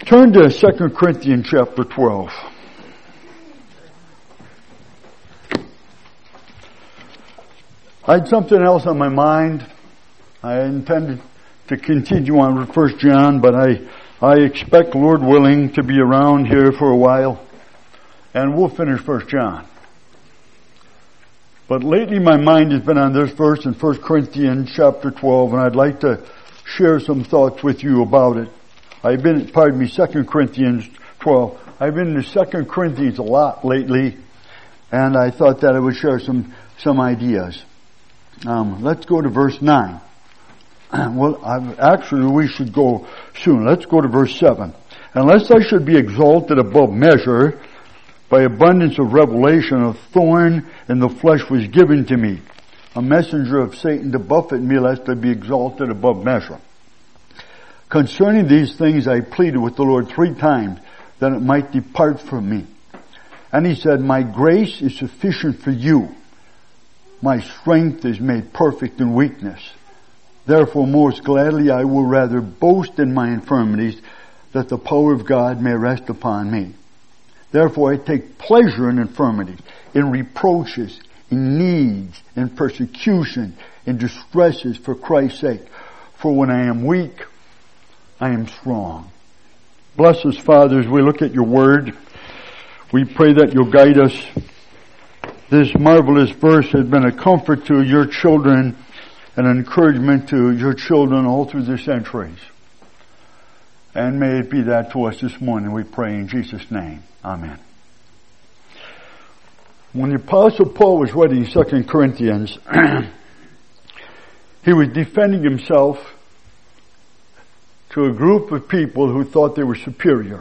Turn to 2 Corinthians chapter 12. I had something else on my mind. I intended to continue on with 1 John, but I expect, Lord willing, to be around here for a while, and we'll finish 1 John. But lately my mind has been on this verse in 1 Corinthians chapter 12, and I'd like to share some thoughts with you about it. 2 Corinthians 12. I've been in 2 Corinthians a lot lately, and I thought that I would share some ideas. Let's go to verse 9. Actually, we should go soon. Let's go to verse 7. Unless I should be exalted above measure, by abundance of revelation, a thorn in the flesh was given to me, a messenger of Satan to buffet me lest I be exalted above measure. Concerning these things I pleaded with the Lord 3 times, that it might depart from me. And he said, my grace is sufficient for you. My strength is made perfect in weakness. Therefore most gladly I will rather boast in my infirmities, that the power of God may rest upon me. Therefore I take pleasure in infirmities, in reproaches, in needs, in persecution, in distresses for Christ's sake. For when I am weak, I am strong. Bless us, Father, as we look at your word. We pray that you'll guide us. This marvelous verse has been a comfort to your children and an encouragement to your children all through the centuries. And may it be that to us this morning, we pray in Jesus' name. Amen. When the Apostle Paul was writing 2 Corinthians, he was defending himself to a group of people who thought they were superior.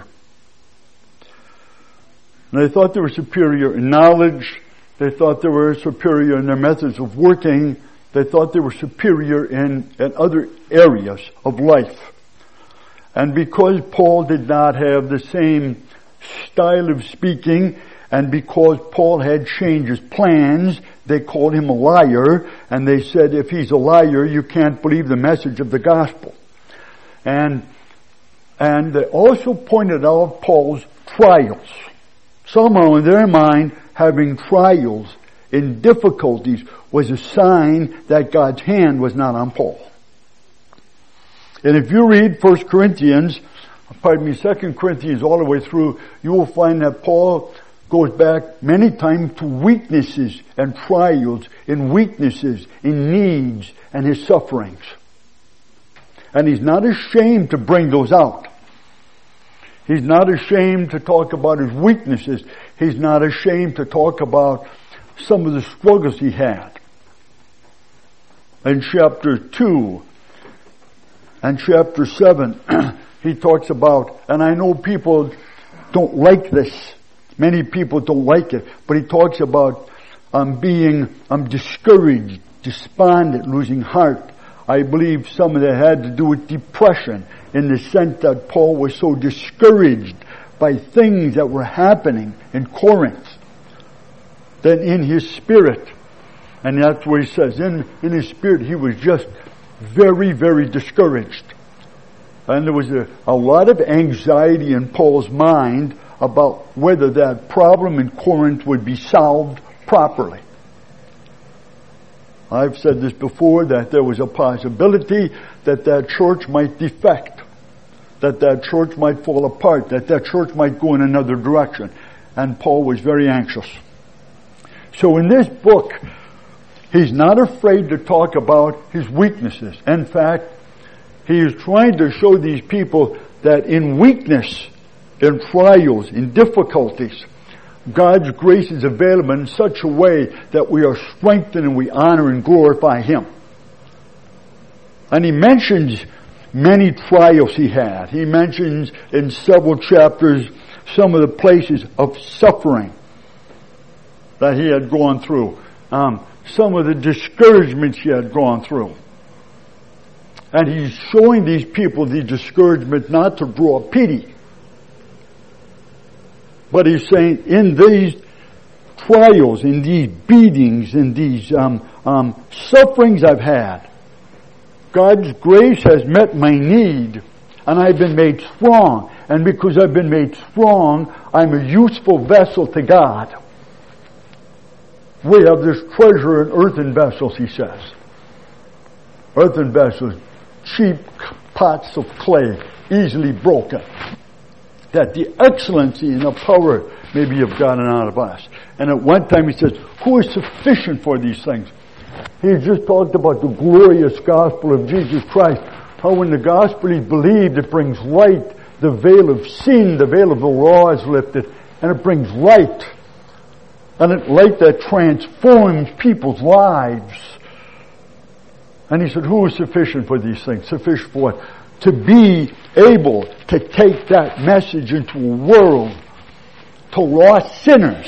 And they thought they were superior in knowledge. They thought they were superior in their methods of working. They thought they were superior in other areas of life. And because Paul did not have the same style of speaking, and because Paul had changed his plans, they called him a liar, and they said, if he's a liar, you can't believe the message of the gospel. And they also pointed out Paul's trials. Somehow in their mind, having trials in difficulties was a sign that God's hand was not on Paul. And if you read 2 Corinthians all the way through, you will find that Paul goes back many times to weaknesses and trials, in weaknesses, in needs, and his sufferings. And he's not ashamed to bring those out. He's not ashamed to talk about his weaknesses. He's not ashamed to talk about some of the struggles he had. In chapter 2 and chapter 7, he talks about, and I know people don't like this. Many people don't like it. But he talks about being discouraged, despondent, losing heart. I believe some of that had to do with depression, in the sense that Paul was so discouraged by things that were happening in Corinth, that in his spirit, and that's what he says, in his spirit he was just very, very discouraged. And there was a lot of anxiety in Paul's mind about whether that problem in Corinth would be solved properly. I've said this before, that there was a possibility that church might defect, that church might fall apart, that church might go in another direction. And Paul was very anxious. So in this book, he's not afraid to talk about his weaknesses. In fact, he is trying to show these people that in weakness, in trials, in difficulties, God's grace is available in such a way that we are strengthened and we honor and glorify Him. And he mentions many trials he had. He mentions in several chapters some of the places of suffering that he had gone through. Some of the discouragements he had gone through. And he's showing these people the discouragement not to draw pity. But he's saying, in these trials, in these beatings, in these sufferings I've had, God's grace has met my need, and I've been made strong, And because I've been made strong, I'm a useful vessel to God. We have this treasure in earthen vessels, he says. Earthen vessels, cheap pots of clay, easily broken. That the excellency and the power may be of God and not of us. And at one time he says, who is sufficient for these things? He just talked about the glorious gospel of Jesus Christ. How when the gospel is believed, it brings light. The veil of sin, the veil of the law is lifted. And it brings light. And it's light that transforms people's lives. And he said, who is sufficient for these things? Sufficient for what? To be able to take that message into a world to lost sinners.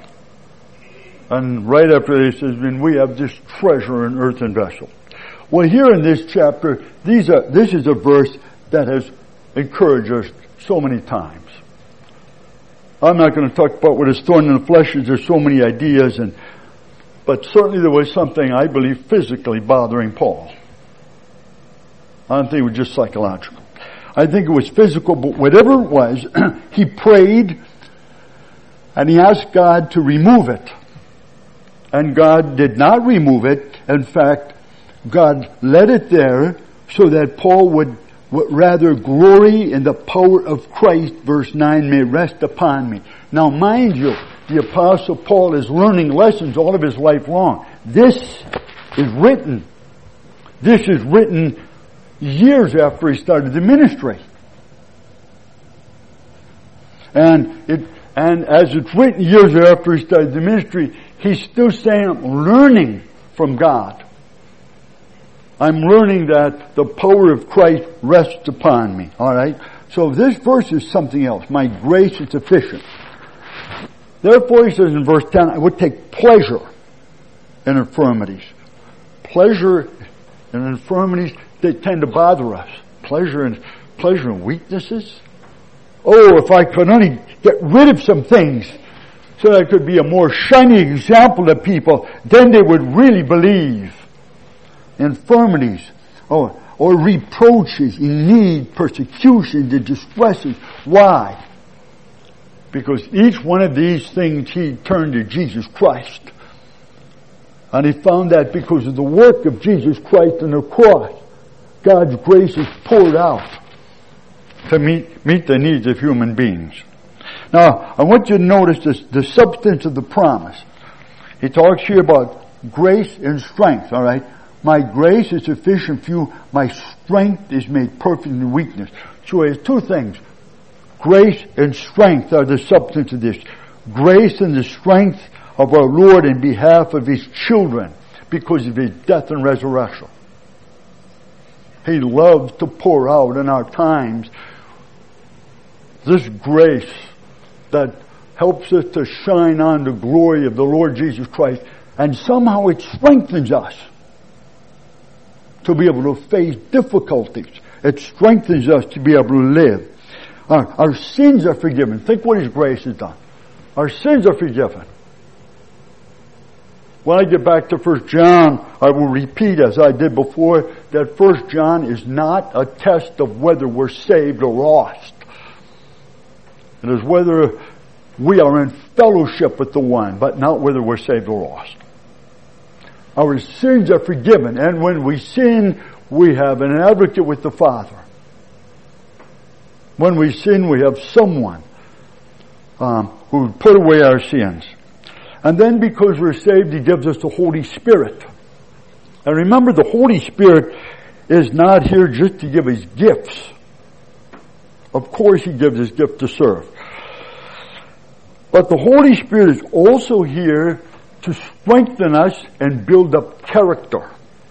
And right after this, he says, and we have this treasure in earthen vessel. Well, here in this chapter, this is a verse that has encouraged us so many times. I'm not going to talk about what is thorn in the flesh, as there's so many ideas, but certainly there was something, I believe, physically bothering Paul. I don't think it was just psychological. I think it was physical, but whatever it was, he prayed and he asked God to remove it. And God did not remove it. In fact, God let it there so that Paul would rather glory in the power of Christ, verse 9, may rest upon me. Now mind you, the Apostle Paul is learning lessons all of his life long. This is written years after he started the ministry. And as it's written years after he started the ministry, he's still saying, I'm learning from God. I'm learning that the power of Christ rests upon me. Alright? So this verse is something else. My grace is sufficient. Therefore, he says in verse 10, I would take pleasure in infirmities. Pleasure in infirmities, they tend to bother us. Pleasure in weaknesses. Oh, if I could only get rid of some things so that I could be a more shining example to people, then they would really believe. Infirmities, or reproaches, in need, persecution, the distresses. Why? Because each one of these things he turned to Jesus Christ. And he found that because of the work of Jesus Christ on the cross, God's grace is poured out to meet the needs of human beings. Now, I want you to notice the substance of the promise. He talks here about grace and strength, alright? My grace is sufficient for you. My strength is made perfect in weakness. So there's two things. Grace and strength are the substance of this. Grace and the strength of our Lord in behalf of His children because of His death and resurrection. He loves to pour out in our times this grace that helps us to shine on the glory of the Lord Jesus Christ, and somehow it strengthens us to be able to face difficulties. It strengthens us to be able to live. Our sins are forgiven. Think what His grace has done. Our sins are forgiven. When I get back to 1 John, I will repeat as I did before that 1 John is not a test of whether we're saved or lost. It is whether we are in fellowship with the One, but not whether we're saved or lost. Our sins are forgiven, and when we sin, we have an advocate with the Father. When we sin, we have someone who put away our sins. And then because we're saved, He gives us the Holy Spirit. And remember, the Holy Spirit is not here just to give us gifts. Of course He gives us gifts to serve. But the Holy Spirit is also here to strengthen us and build up character.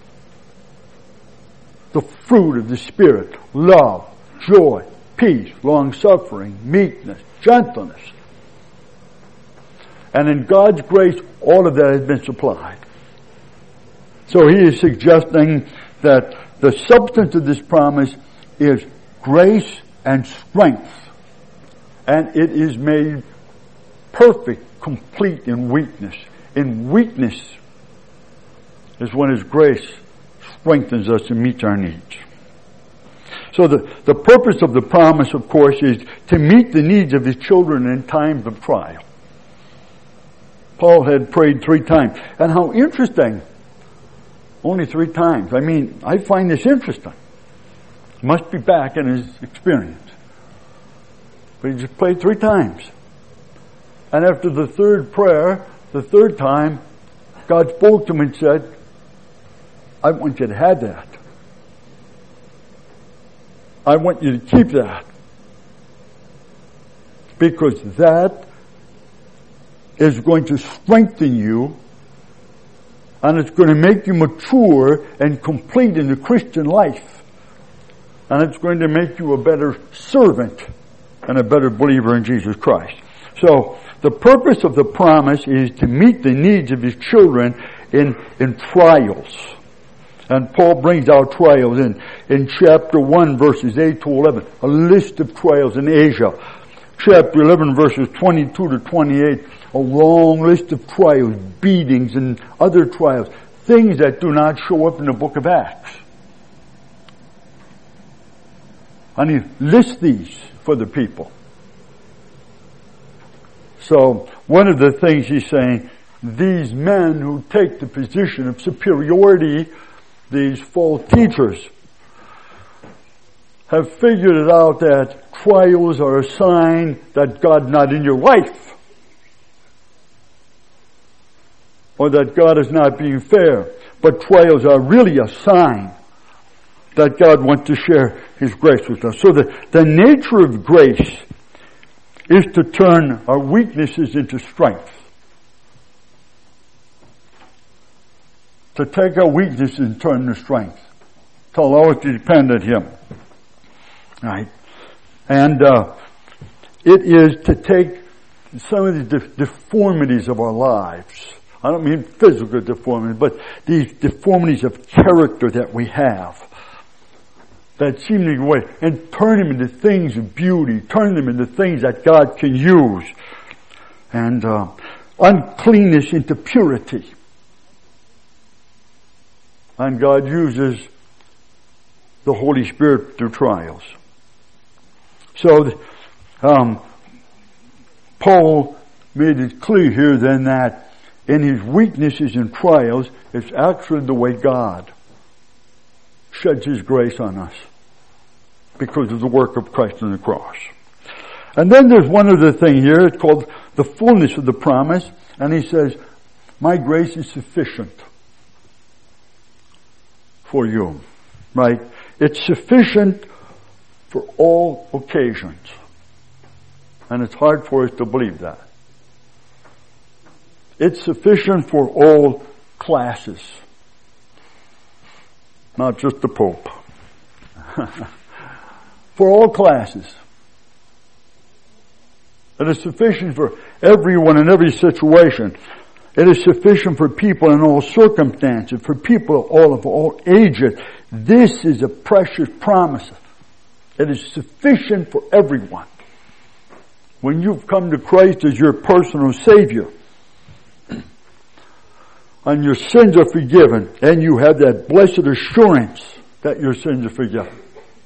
The fruit of the Spirit: love, joy, peace, long-suffering, meekness, gentleness. And in God's grace, all of that has been supplied. So He is suggesting that the substance of this promise is grace and strength. And it is made perfect, complete in weakness. In weakness is when His grace strengthens us and meets our needs. So the purpose of the promise, of course, is to meet the needs of his children in times of trial. Paul had prayed 3 times. And how interesting. Only 3 times. I mean, I find this interesting. Must be back in his experience. But he just prayed 3 times. And after the 3rd prayer, the 3rd time, God spoke to him and said, I want you to have that. I want you to keep that. Because that is going to strengthen you, and it's going to make you mature and complete in the Christian life. And it's going to make you a better servant and a better believer in Jesus Christ. So, the purpose of the promise is to meet the needs of his children in trials. And Paul brings out trials in chapter 1 verses 8 to 11. A list of trials in Asia. Chapter 11 verses 22 to 28. A long list of trials, beatings and other trials. Things that do not show up in the book of Acts. And he lists these for the people. So, one of the things he's saying, these men who take the position of superiority, these false teachers, have figured it out that trials are a sign that God's not in your life. Or that God is not being fair. But trials are really a sign that God wants to share his grace with us. So the nature of grace is to turn our weaknesses into strength. To take our weaknesses and turn them to strength. To allow us to depend on him. Right? And it is to take some of the deformities of our lives. I don't mean physical deformities, but these deformities of character that we have. That seem to go away. And turn them into things of beauty. Turn them into things that God can use. And uncleanness into purity. And God uses the Holy Spirit through trials. So, Paul made it clear here then that in his weaknesses and trials, it's actually the way God sheds his grace on us because of the work of Christ on the cross. And then there's one other thing here. It's called the fullness of the promise. And he says, my grace is sufficient for you. Right? It's sufficient for all occasions. And it's hard for us to believe that. It's sufficient for all classes. Not just the Pope. For all classes. It is sufficient for everyone in every situation. It is sufficient for people in all circumstances, for people of all ages. This is a precious promise. It is sufficient for everyone. When you've come to Christ as your personal Savior, and your sins are forgiven, and you have that blessed assurance that your sins are forgiven.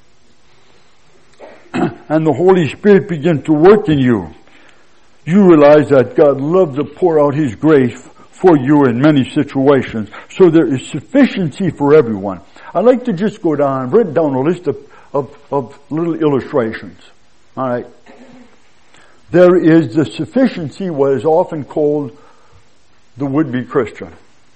And the Holy Spirit begins to work in you. You realize that God loves to pour out his grace for you in many situations. So there is sufficiency for everyone. I'd like to just go down, I've written down a list of little illustrations. Alright. There is the sufficiency, what is often called the would-be Christian.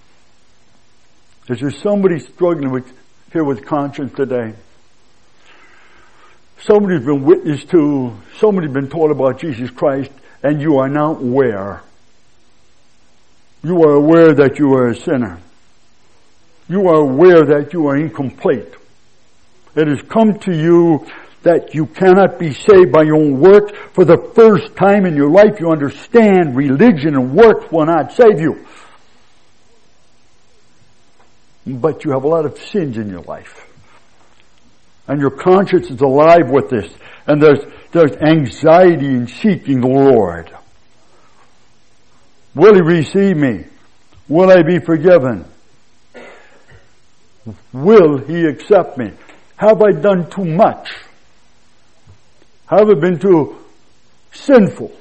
Is there somebody struggling here with conscience today? Somebody's been witnessed to, somebody's been taught about Jesus Christ, and you are now aware. You are aware that you are a sinner. You are aware that you are incomplete. It has come to you that you cannot be saved by your own works. For the first time in your life, you understand religion and works will not save you. But you have a lot of sins in your life. And your conscience is alive with this. And there's anxiety in seeking the Lord. Will he receive me? Will I be forgiven? Will he accept me? Have I done too much? Have I been too sinful?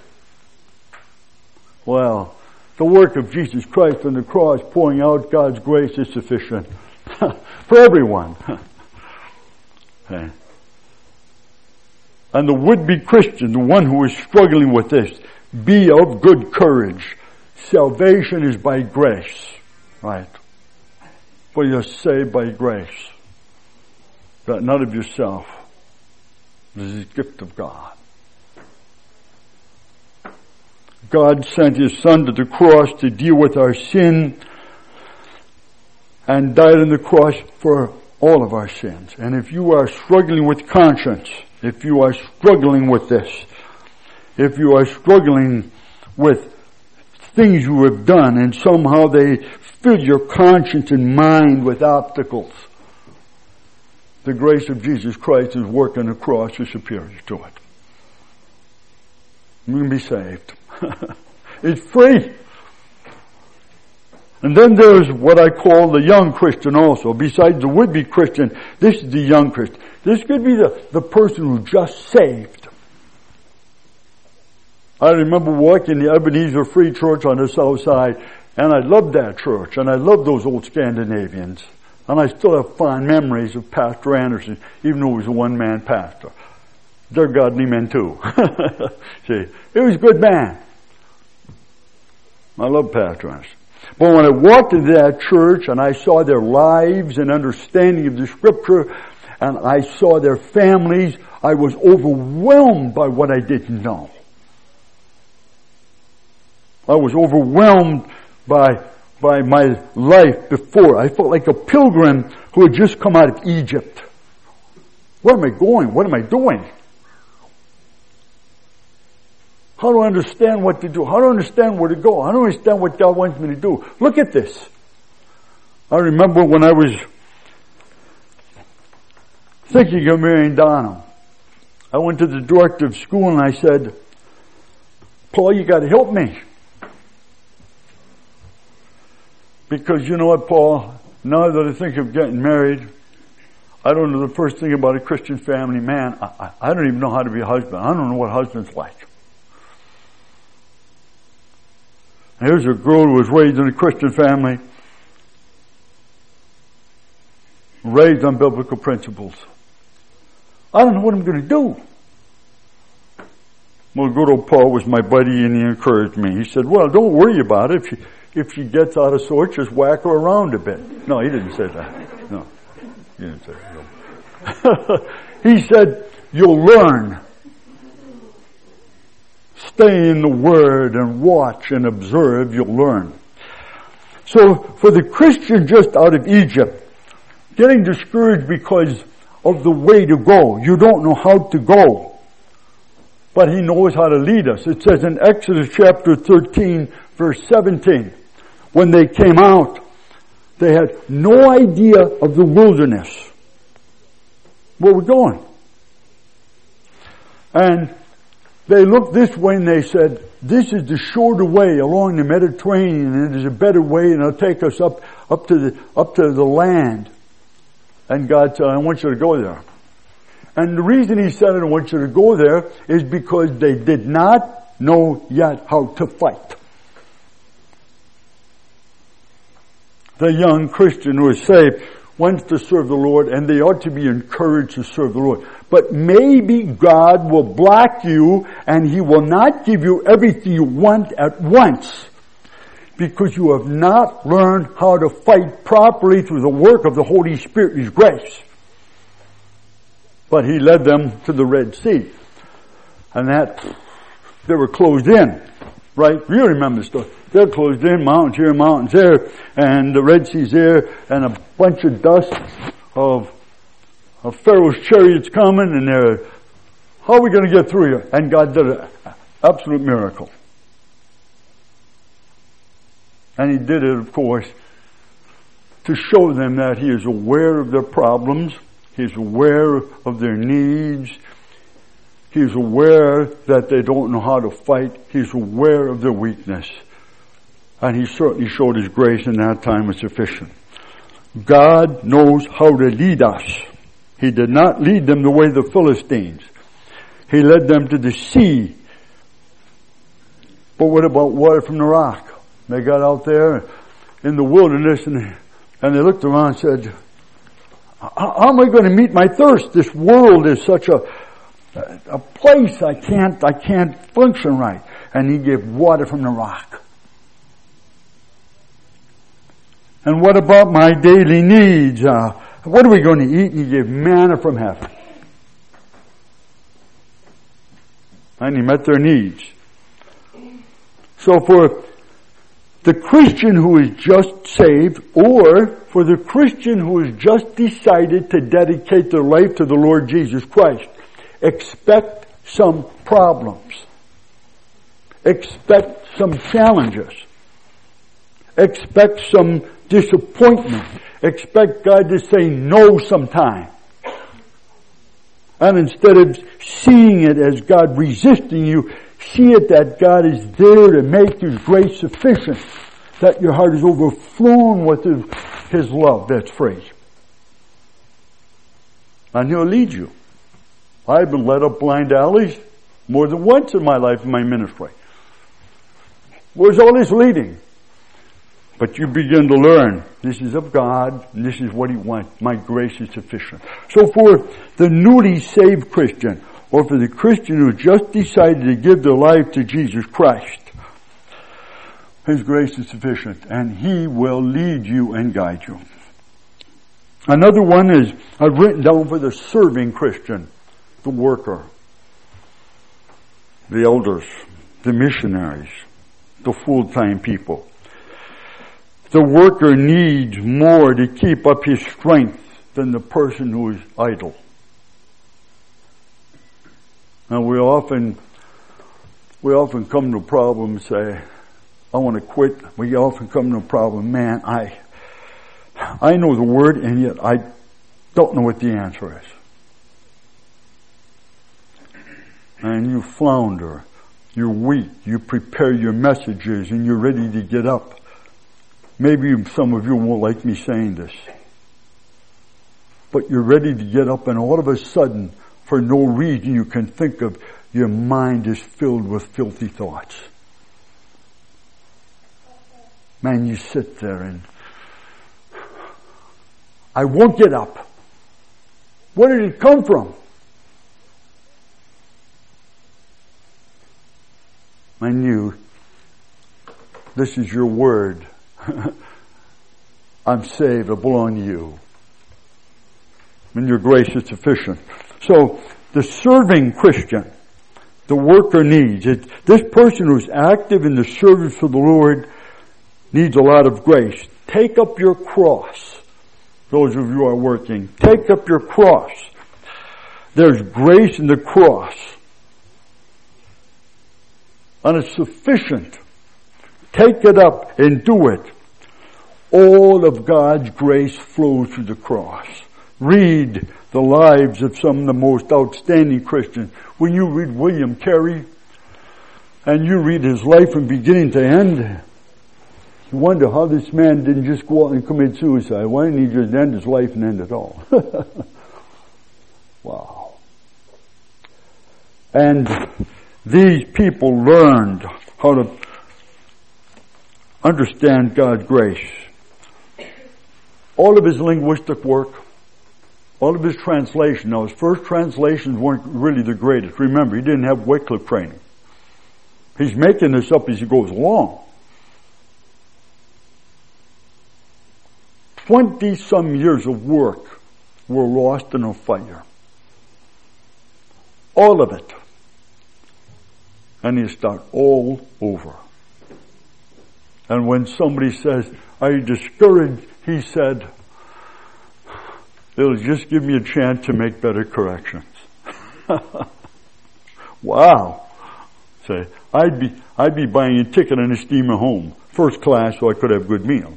Well, the work of Jesus Christ on the cross pouring out God's grace is sufficient for everyone. Okay. And the would-be Christian, the one who is struggling with this, be of good courage. Salvation is by grace. Right. For you're saved by grace. That not of yourself. This is a gift of God. God sent His Son to the cross to deal with our sin and died on the cross for all of our sins. And if you are struggling with conscience, if you are struggling with this, if you are struggling with things you have done and somehow they fill your conscience and mind with obstacles, the grace of Jesus Christ is working the cross is superior to it. You can be saved. It's free. And then there's what I call the young Christian also. Besides the would-be Christian, this is the young Christian. This could be the person who just saved. I remember walking the Ebenezer Free Church on the south side, and I loved that church, and I loved those old Scandinavians. And I still have fond memories of Pastor Anderson, even though he was a one-man pastor. They're godly men too. See, he was a good man. I love Pastor Anderson. But when I walked into that church and I saw their lives and understanding of the Scripture, and I saw their families, I was overwhelmed by what I didn't know. I was overwhelmed by my life before. I felt like a pilgrim who had just come out of Egypt. Where am I going? What am I doing? How do I understand what to do? How do I understand where to go? How do I understand what God wants me to do? Look at this. I remember when I was thinking of marrying Donna. I went to the director of school and I said, Paul, you got to help me. Because you know what, Paul? Now that I think of getting married, I don't know the first thing about a Christian family. Man, I don't even know how to be a husband. I don't know what a husband's like. Here's a girl who was raised in a Christian family, raised on biblical principles. I don't know what I'm going to do. Well, good old Paul was my buddy and he encouraged me. He said, well, don't worry about it. If she gets out of sorts, just whack her around a bit. No, he didn't say that. No, he didn't say that. He said, you'll learn. Stay in the Word and watch and observe, you'll learn. So, for the Christian just out of Egypt, getting discouraged because of the way to go, you don't know how to go, but He knows how to lead us. It says in Exodus chapter 13, verse 17, when they came out, they had no idea of the wilderness. Where we're going. And they looked this way and they said, this is the shorter way along the Mediterranean, and it is a better way, and it'll take us up to the land. And God said, I want you to go there. And the reason He said, I want you to go there, is because they did not know yet how to fight. The young Christian who is saved wants to serve the Lord, and they ought to be encouraged to serve the Lord. But maybe God will block you and He will not give you everything you want at once because you have not learned how to fight properly through the work of the Holy Spirit, His grace. But He led them to the Red Sea. And that, they were closed in, right? You remember the story. They're closed in, mountains here, mountains there, and the Red Sea's there, and a bunch of dust of Pharaoh's chariots coming, and they're, how are we going to get through here? And God did an absolute miracle. And He did it, of course, to show them that He is aware of their problems, He's aware of their needs, He's aware that they don't know how to fight, He's aware of their weakness. And He certainly showed His grace in that time was sufficient. God knows how to lead us He did not lead them the way of the Philistines. He led them to the sea. But what about water from the rock? They got out there in the wilderness and they looked around and said, how am I going to meet my thirst? This world is such a place I can't function right. And he gave water from the rock. And what about my daily needs? What are we going to eat? And he gave manna from heaven. And he met their needs. So for the Christian who is just saved, or for the Christian who has just decided to dedicate their life to the Lord Jesus Christ, expect some problems. Expect some challenges. Expect some disappointment. Expect God to say no sometime. And instead of seeing it as God resisting you, see it that God is there to make His grace sufficient, that your heart is overflowing with His love. That's phrase. And He'll lead you. I've been led up blind alleys more than once in my life in my ministry. Where's all this leading? But you begin to learn, this is of God, and this is what He wants. My grace is sufficient. So for the newly saved Christian, or for the Christian who just decided to give their life to Jesus Christ, His grace is sufficient, and He will lead you and guide you. Another one is, I've written down for the serving Christian, the worker, the elders, the missionaries, the full-time people. The worker needs more to keep up his strength than the person who is idle. Now we often come to a problem and say, I want to quit. We often come to a problem, man, I know the word and yet I don't know what the answer is. And you flounder, you're weak, you prepare your messages and you're ready to get up. Maybe some of you won't like me saying this. But you're ready to get up and all of a sudden, for no reason you can think of, your mind is filled with filthy thoughts. Man, you sit there and I won't get up. Where did it come from? I knew this is your word. I'm saved, I belong to you. And your grace is sufficient. So, the serving Christian, the worker needs it. This person who's active in the service of the Lord needs a lot of grace. Take up your cross. Those of you who are working, take up your cross. There's grace in the cross. And it's sufficient. Take it up and do it. All of God's grace flows through the cross. Read the lives of some of the most outstanding Christians. When you read William Carey, and you read his life from beginning to end, you wonder how this man didn't just go out and commit suicide. Why didn't he just end his life and end it all? Wow. And these people learned how to understand God's grace. All of his linguistic work, all of his translation. Now his first translations weren't really the greatest. Remember, he didn't have Wycliffe training. He's making this up as he goes along. 20-some years of work were lost in a fire. All of it. And he start all over. And when somebody says, are you discouraged? He said, it'll just give me a chance to make better corrections. Wow. Say, I'd be buying a ticket on a steamer home, first class, so I could have good meals.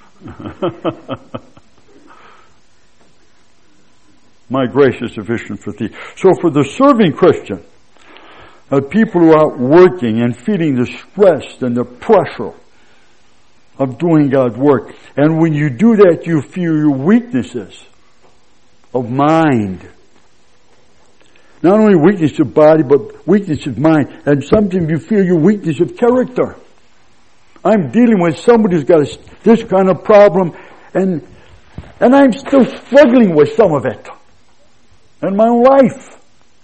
My grace is sufficient for thee. So for the serving Christian, people who are out working and feeling the stress and the pressure of doing God's work. And when you do that, you feel your weaknesses of mind. Not only weakness of body, but weakness of mind. And sometimes you feel your weakness of character. I'm dealing with somebody who's got this kind of problem, and I'm still struggling with some of it in my life.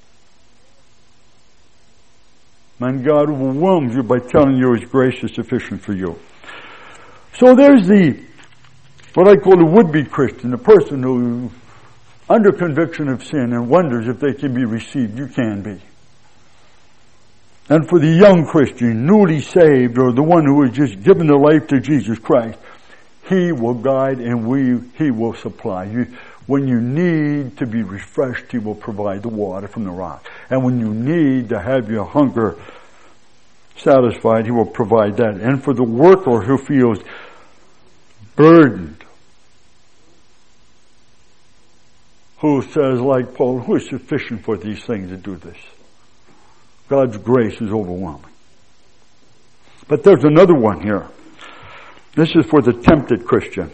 And God overwhelms you by telling you His grace is sufficient for you. So there's what I call the would-be Christian, the person who, under conviction of sin, and wonders if they can be received. You can be. And for the young Christian, newly saved, or the one who has just given their life to Jesus Christ, He will guide and He will supply you. When you need to be refreshed, He will provide the water from the rock. And when you need to have your hunger satisfied, He will provide that. And for the worker who feels burdened, who says, like Paul, who is sufficient for these things to do this? God's grace is overwhelming. But there's another one here. This is for the tempted Christian.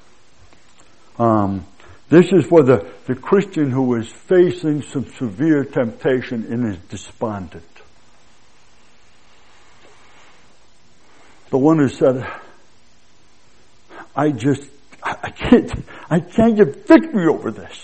This is for the Christian who is facing some severe temptation and is despondent. The one who said, I can't get victory over this.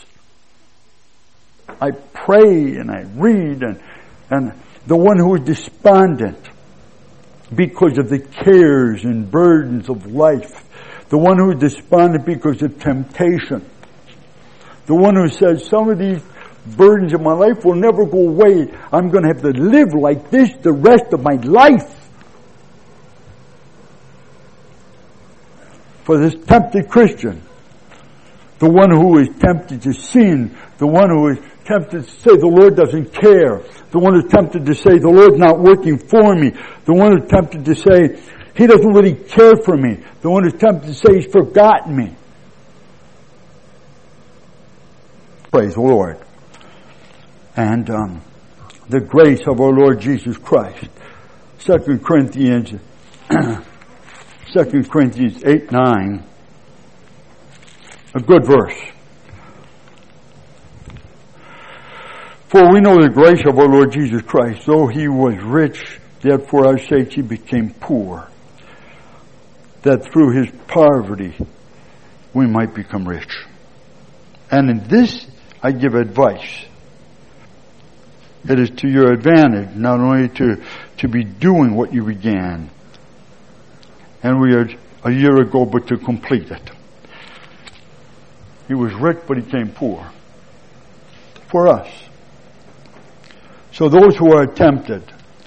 I pray and I read and the one who is despondent because of the cares and burdens of life. The one who is despondent because of temptation. The one who says, some of these burdens of my life will never go away. I'm going to have to live like this the rest of my life. For this tempted Christian, the one who is tempted to sin, the one who is tempted to say the Lord doesn't care, the one who's tempted to say the Lord's not working for me, the one who's tempted to say He doesn't really care for me, the one who's tempted to say He's forgotten me. Praise the Lord. And the grace of our Lord Jesus Christ. 2 Corinthians 8:9, a good verse. For we know the grace of our Lord Jesus Christ, though He was rich, yet for our sake He became poor, that through His poverty we might become rich. And in this I give advice. It is to your advantage not only to be doing what you began, and we are a year ago, but to complete it. He was rich, but He came poor. For us. So those who are tempted,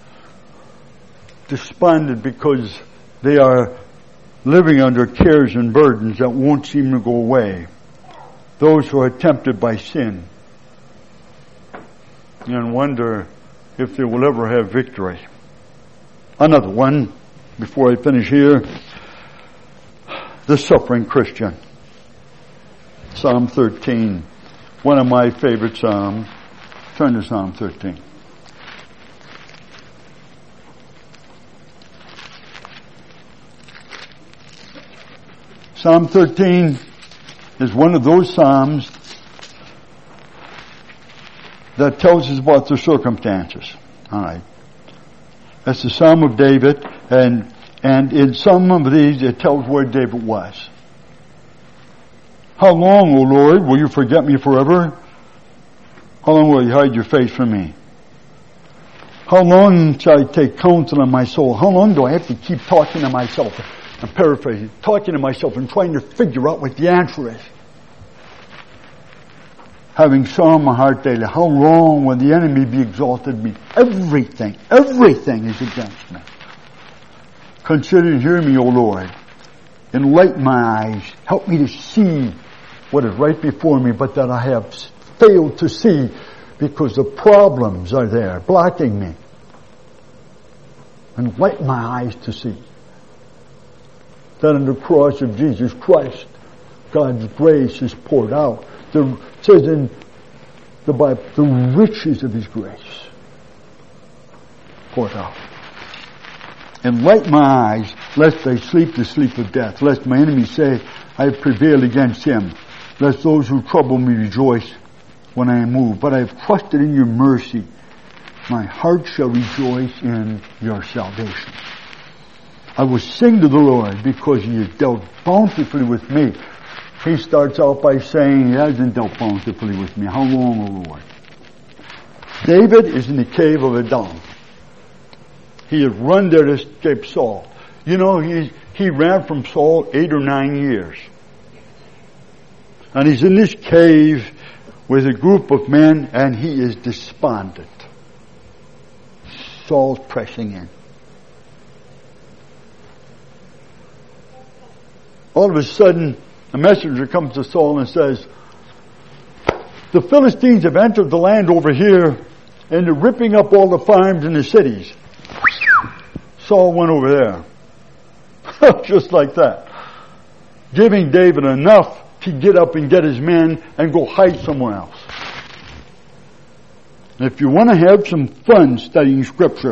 despondent because they are living under cares and burdens that won't seem to go away. Those who are tempted by sin and wonder if they will ever have victory. Another one, before I finish here, the suffering Christian. Psalm 13, one of my favorite psalms. Turn to Psalm 13. Psalm 13 is one of those psalms that tells us about the circumstances. All right. That's the Psalm of David, and in some of these it tells where David was. How long, O Lord, will you forget me forever? How long will you hide your face from me? How long shall I take counsel on my soul? How long do I have to keep talking to myself? I'm paraphrasing. Talking to myself and trying to figure out what the answer is. Having sorrow in my heart daily. How long will the enemy be exalted in me? Everything is against me. Consider and hear me, O Lord. Enlighten my eyes. Help me to see what is right before me, but that I have failed to see because the problems are there, blocking me. Enlighten my eyes to see that on the cross of Jesus Christ, God's grace is poured out. It says in the Bible, the riches of His grace poured out. Enlighten my eyes, lest they sleep the sleep of death, lest my enemies say, I have prevailed against Him. Let those who trouble me rejoice when I am moved. But I have trusted in your mercy. My heart shall rejoice in your salvation. I will sing to the Lord because he has dealt bountifully with me. He starts out by saying he hasn't dealt bountifully with me. How long, O Lord? David is in the cave of Adullam. He had run there to escape Saul. You know, he ran from Saul 8 or 9 years. And he's in this cave with a group of men, and he is despondent. Saul's pressing in. All of a sudden, a messenger comes to Saul and says, the Philistines have entered the land over here, and they're ripping up all the farms in the cities. Saul went over there. Just like that. Giving David enough to get up and get his men and go hide somewhere else. And if you want to have some fun studying Scripture,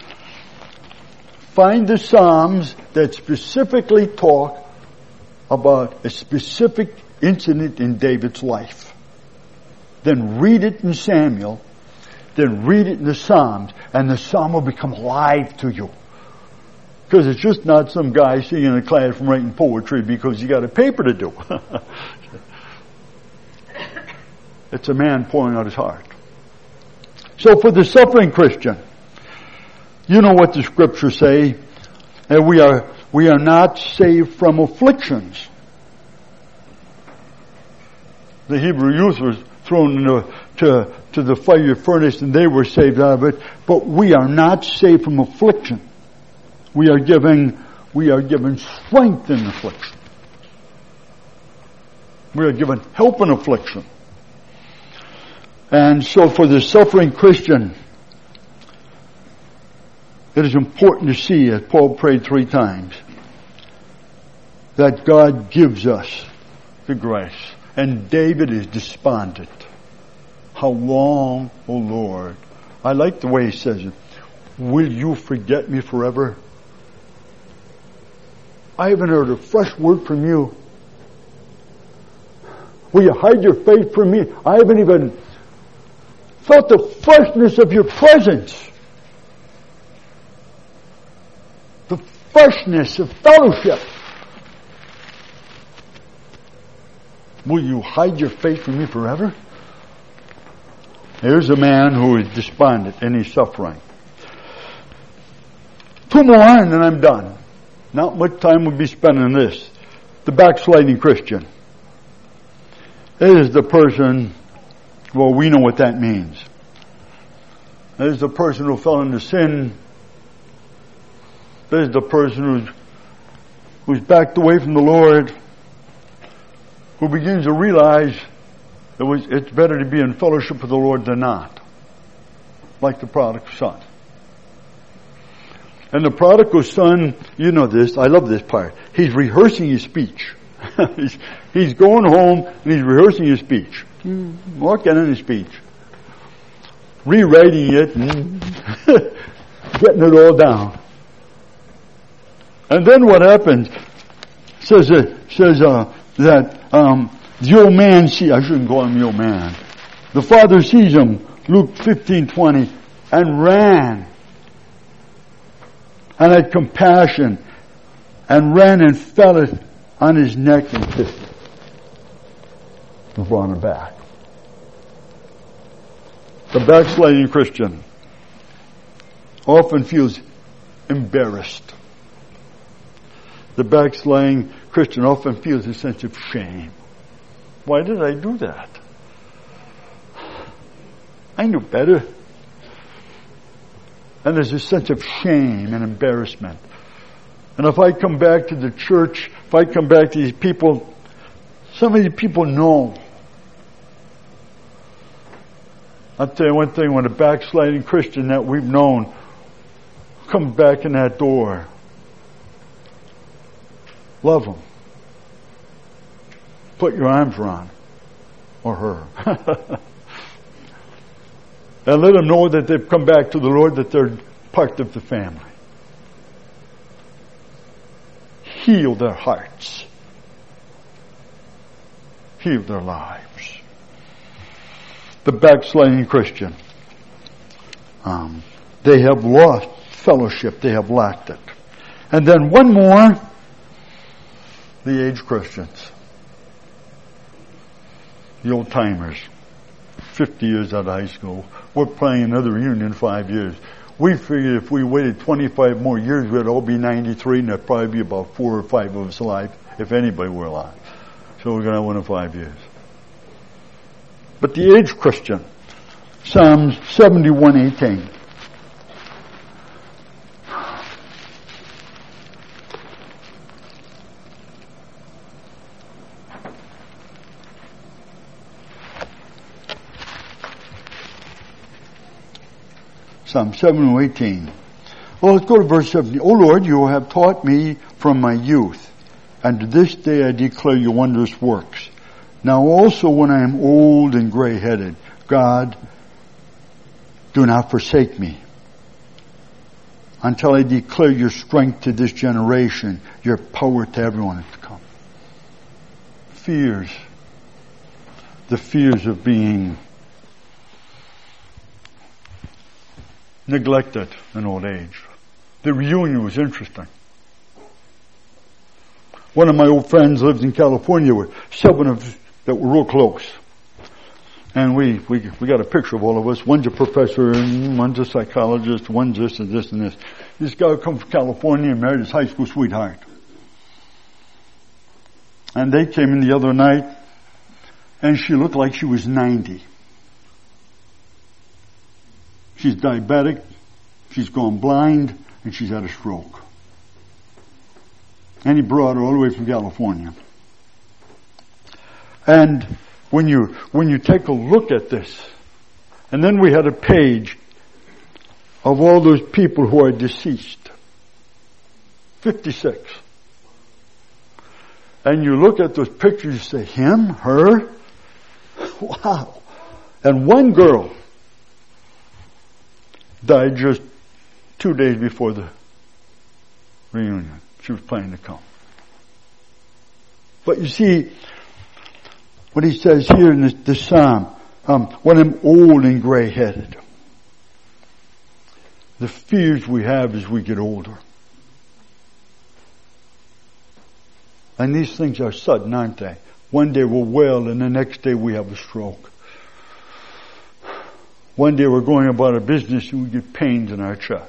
find the Psalms that specifically talk about a specific incident in David's life. Then read it in Samuel, then read it in the Psalms, and the Psalm will become alive to you. Because it's just not some guy sitting in a classroom writing poetry because he got a paper to do. It's a man pouring out his heart. So for the suffering Christian, you know what the Scriptures say, and we are not saved from afflictions. The Hebrew youth was thrown to the fiery furnace and they were saved out of it, but we are not saved from affliction. We are given strength in affliction. We are given help in affliction. And so for the suffering Christian, it is important to see, as Paul prayed 3 times, that God gives us the grace. And David is despondent. How long, O Lord? I like the way he says it. Will you forget me forever? I haven't heard a fresh word from you. Will you hide your face from me? I haven't even felt the freshness of your presence. The freshness of fellowship. Will you hide your face from me forever? Here's a man who is despondent and he's suffering. 2 more and then I'm done. Not much time we'll be spending on this. The backsliding Christian. It is the person, well, we know what that means. It is the person who fell into sin. It is the person who's backed away from the Lord, who begins to realize it's better to be in fellowship with the Lord than not. Like the prodigal son. And the prodigal son, you know this, I love this part. He's rehearsing his speech. he's going home and he's rehearsing his speech. Working on his speech. Rewriting it and getting it all down. And then what happens? Says that the old man I shouldn't call him the old man. The father sees him, Luke 15:20, and ran. And had compassion, and ran and fell on his neck and kissed him. And brought him back. The backsliding Christian often feels embarrassed. The backsliding Christian often feels a sense of shame. Why did I do that? I knew better. And there's a sense of shame and embarrassment. And if I come back to the church, if I come back to these people, some of these people know. I'll tell you one thing, when a backsliding Christian that we've known comes back in that door, love them. Put your arms around or her. And let them know that they've come back to the Lord, that they're part of the family. Heal their hearts. heal their lives. The backsliding Christian. They have lost fellowship. They have lacked it. And then one more, the aged Christians. The old timers. 50 years out of high school. We're planning another reunion in 5 years. We figured if we waited 25 more years, we'd all be 93, and there'd probably be about 4 or 5 of us alive, if anybody were alive. So we're going to have one in 5 years. But the aged Christian, Psalms 71:18. Psalm 71:18. Well, let's go to verse 17. O Lord, you have taught me from my youth, and to this day I declare your wondrous works. Now also when I am old and gray-headed, God, do not forsake me until I declare your strength to this generation, your power to everyone to come. Fears. The fears of being neglected in old age. The reunion was interesting. One of my old friends lived in California with 7 of us that were real close. And we got a picture of all of us. One's a professor, and one's a psychologist, one's this and this and this. This guy come from California and married his high school sweetheart. And they came in the other night, and she looked like she was 90. She's diabetic, she's gone blind, and she's had a stroke. And he brought her all the way from California. And when you take a look at this, and then we had a page of all those people who are deceased. 56. And you look at those pictures, you say, him, her, wow. And one girl died just 2 days before the reunion. She was planning to come. But you see, what he says here in this psalm, when I'm old and gray-headed, the fears we have as we get older. And these things are sudden, aren't they? One day we're well, and the next day we have a stroke. One day we're going about our business and we get pains in our chest.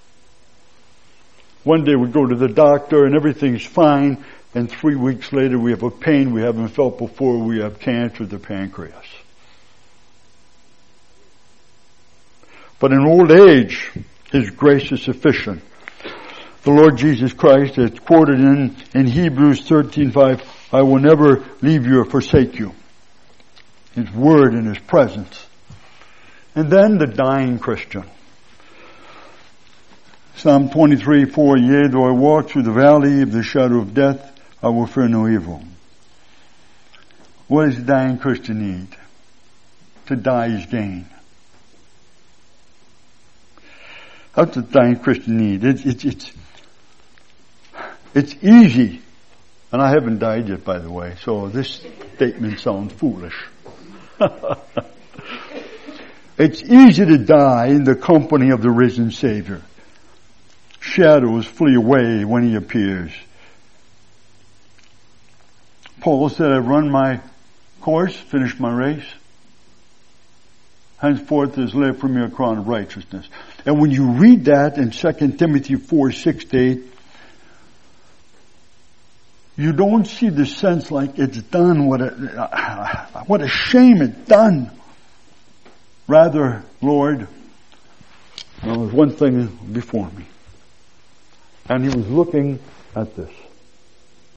One day we go to the doctor and everything's fine, and 3 weeks later we have a pain we haven't felt before. We have cancer of the pancreas. But in old age, His grace is sufficient. The Lord Jesus Christ is quoted in Hebrews 13:5, I will never leave you or forsake you. His word and His presence. And then the dying Christian. Psalm 23:4, yea, though I walk through the valley of the shadow of death, I will fear no evil. What does the dying Christian need? To die is gain. That's what the dying Christian need. It's easy. And I haven't died yet, by the way, so this statement sounds foolish. It's easy to die in the company of the risen Savior. Shadows flee away when He appears. Paul said, I've run my course, finished my race. Henceforth is laid for me a crown of righteousness. And when you read that in 2 Timothy 4:6-8, you don't see the sense like it's done, what a shame it's done. Rather, Lord, there was one thing before me. And He was looking at this.